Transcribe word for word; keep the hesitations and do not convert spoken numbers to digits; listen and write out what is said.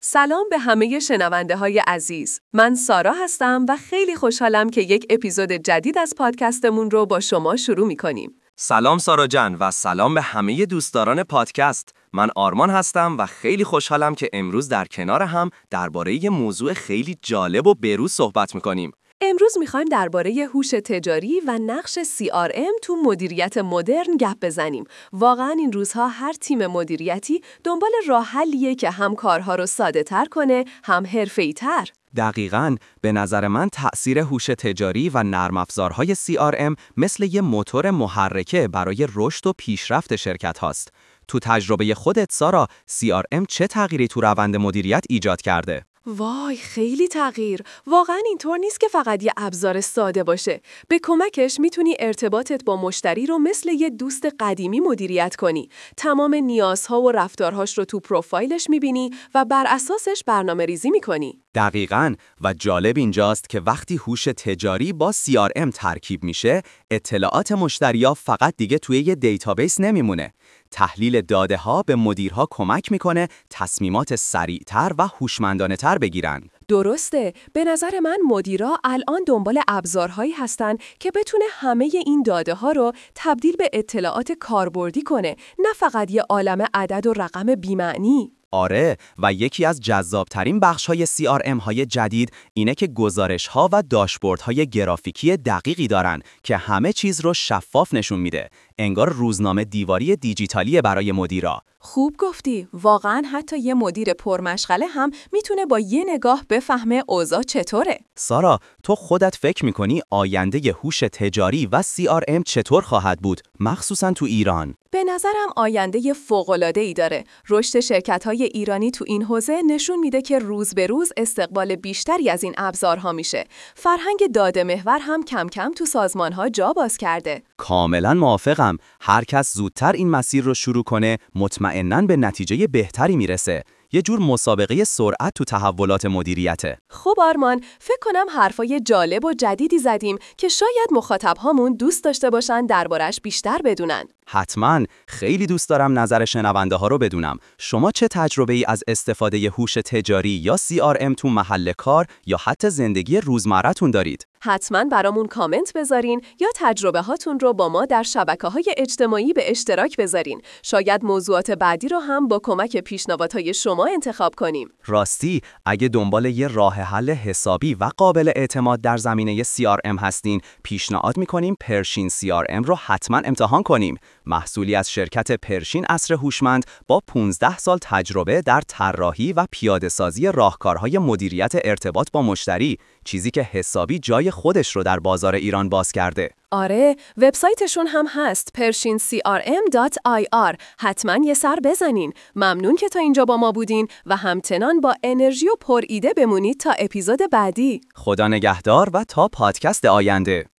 سلام به همه شنونده های عزیز. من سارا هستم و خیلی خوشحالم که یک اپیزود جدید از پادکستمون رو با شما شروع می کنیم. سلام سارا جان و سلام به همه دوستداران پادکست. من آرمان هستم و خیلی خوشحالم که امروز در کنار هم درباره یه موضوع خیلی جالب و بروز صحبت می‌کنیم. امروز می‌خوایم درباره هوش تجاری و نقش سی آر ام تو مدیریت مدرن گپ بزنیم. واقعاً این روزها هر تیم مدیریتی دنبال راه حلیه که هم کارها رو ساده‌تر کنه، هم حرفه‌ای‌تر. دقیقاً به نظر من تأثیر هوش تجاری و نرم افزارهای سی آر ام مثل یه موتور محرکه برای رشد و پیشرفت شرکت هاست. تو تجربه خودت سارا، سی آر ام چه تغییری تو روند مدیریت ایجاد کرده؟ وای خیلی تغییر. واقعا اینطور نیست که فقط یه ابزار ساده باشه. به کمکش میتونی ارتباطت با مشتری رو مثل یه دوست قدیمی مدیریت کنی. تمام نیازها و رفتارهاش رو تو پروفایلش میبینی و بر اساسش برنامه ریزی میکنی. دقیقاً و جالب اینجاست که وقتی هوش تجاری با سی آر ام ترکیب میشه، اطلاعات مشتری‌ها فقط دیگه توی یه دیتابیس نمیمونه. تحلیل داده ها به مدیرها کمک میکنه تصمیمات سریعتر و هوشمندانه‌تر بگیرن. درسته. به نظر من مدیرا الان دنبال ابزارهایی هستن که بتونه همه این داده ها رو تبدیل به اطلاعات کاربردی کنه، نه فقط یه عالمه عدد و رقم بی‌معنی. آره و یکی از جذابترین بخش‌های سی آر ام های جدید اینه که گزارش‌ها و داشبوردهای گرافیکی دقیقی دارن که همه چیز رو شفاف نشون میده. انگار روزنامه دیواری دیجیتالی برای مدیرا. خوب گفتی. واقعاً حتی یه مدیر پرمشغله هم میتونه با یه نگاه بفهمه اوضاع چطوره. سارا، تو خودت فکر میکنی آینده هوش تجاری و سی آر ام چطور خواهد بود، مخصوصاً تو ایران؟ به نظرم آینده فوق‌العاده‌ای داره. رشد شرکت‌های ایرانی تو این حوزه نشون میده که روز به روز استقبال بیشتری از این ابزارها میشه. فرهنگ داده محور هم کم کم تو سازمان‌ها جا باز کرده. کاملاً موافقم. هر کس زودتر این مسیر رو شروع کنه، مطمئناً به نتیجه بهتری میرسه. یه جور مسابقه سرعت تو تحولات مدیریته. خب آرمان، فکر کنم حرفای جالب و جدیدی زدیم که شاید مخاطب‌هامون دوست داشته باشن دربارش بیشتر بدونن. حتماً. خیلی دوست دارم نظر شنونده ها رو بدونم. شما چه تجربه ای از استفاده هوش تجاری یا سی آر ام تو محل کار یا حتی زندگی روزمره‌تون دارید؟ حتماً برامون کامنت بذارین یا تجربه هاتون رو با ما در شبکه‌های اجتماعی به اشتراک بذارین. شاید موضوعات بعدی رو هم با کمک پیشنهادهای شما انتخاب کنیم. راستی، اگه دنبال یه راه حل حسابی و قابل اعتماد در زمینه سی آر ام هستین، پیشنهاد می‌کنیم پرشین سی آر ام رو حتماً امتحان کنیم. محصولی از شرکت پرشین عصر هوشمند با پانزده سال تجربه در طراحی و پیاده‌سازی راهکارهای مدیریت ارتباط با مشتری، چیزی که حسابی جای خودش رو در بازار ایران باز کرده. آره، وبسایتشون هم هست پرشین سی آر ام دات آی آر. حتما یه سر بزنین. ممنون که تا اینجا با ما بودین و همچنان با انرژی و پر ایده بمونید تا اپیزود بعدی. خدا نگهدار و تا پادکست آینده.